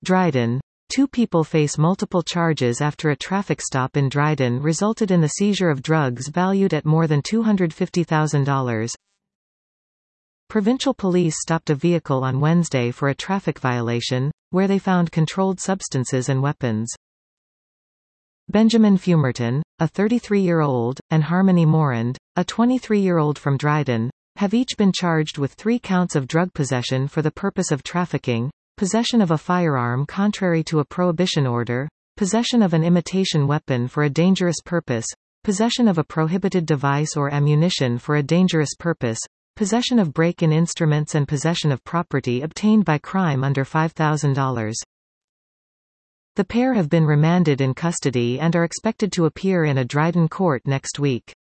Dryden. Two people face multiple charges after a traffic stop in Dryden resulted in the seizure of drugs valued at more than $250,000. Provincial police stopped a vehicle on Wednesday for a traffic violation, where they found controlled substances and weapons. Benjamin Fumerton, a 33-year-old, and Harmony Morand, a 23-year-old from Dryden, have each been charged with 3 counts of drug possession for the purpose of trafficking, possession of a firearm contrary to a prohibition order, possession of an imitation weapon for a dangerous purpose, possession of a prohibited device or ammunition for a dangerous purpose, possession of break-in instruments and possession of property obtained by crime under $5,000. The pair have been remanded in custody and are expected to appear in a Dryden court next week.